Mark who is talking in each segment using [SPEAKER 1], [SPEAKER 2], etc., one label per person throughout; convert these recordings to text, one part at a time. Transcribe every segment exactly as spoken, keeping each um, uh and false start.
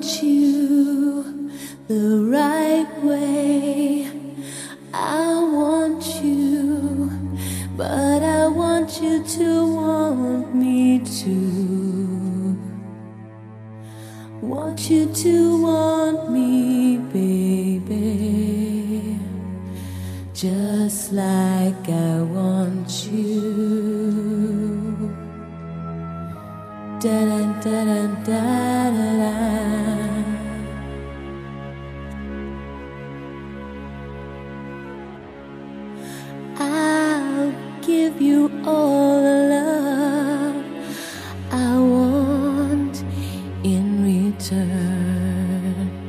[SPEAKER 1] want you the right way. I want you, but I want you to want me too. Want you to want me, baby, just like I want you. Da da da da da da da. I'll give you all the love I want in return,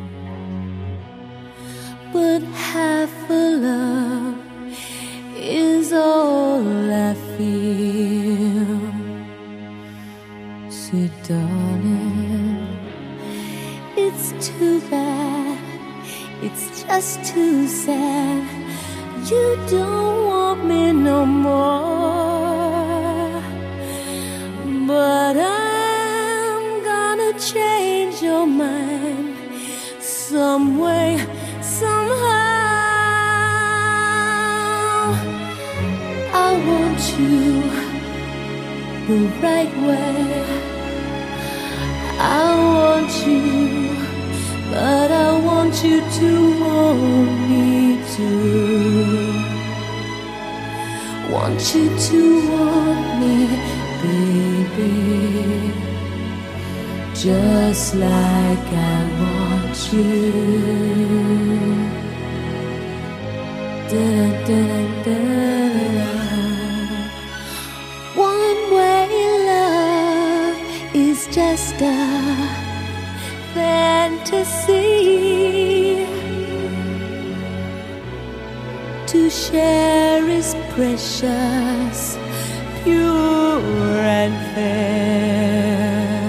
[SPEAKER 1] but half a love is all I feel. So darling, it's too bad, it's just too sad. You don't want me no more, but I'm gonna change your mind some way, somehow. I want you the right way. I want you, but I want you to want me too. Want you to want me, baby, just like I want you. Da da da da. One way love is just a fantasy. To share is precious, pure and fair.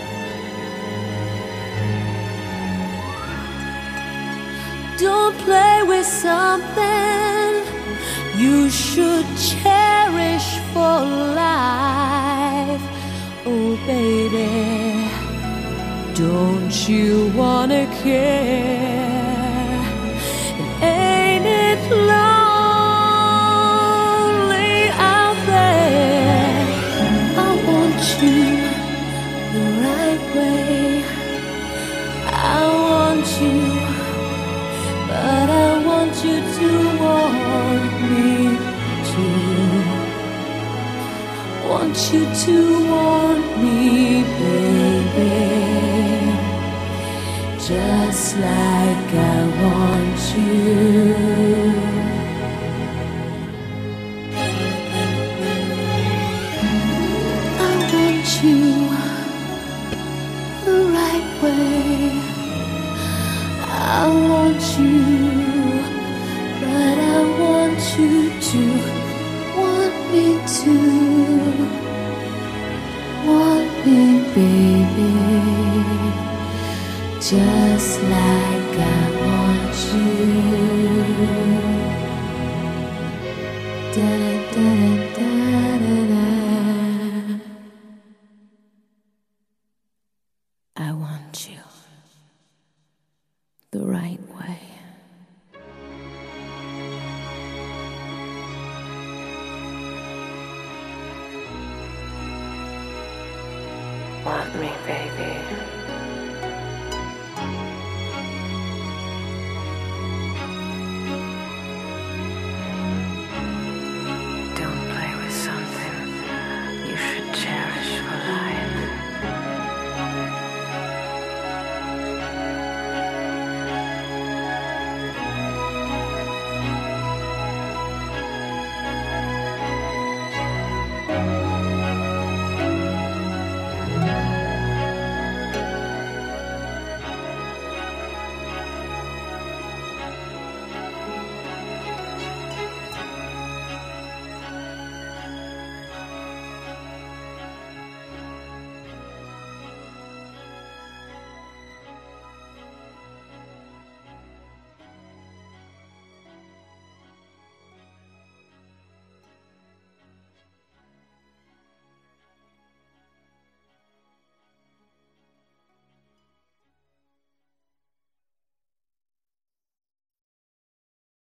[SPEAKER 1] Don't play with something you should cherish for life. Oh baby, don't you wanna care? And ain't it lonely out there? I want you the right way. I want you, but I want you to want me too. Want you to want me, baby, just like I want you. I want you the right way. I want you, but I want you to want me too. Want me, baby, just like I want you. Da da da da.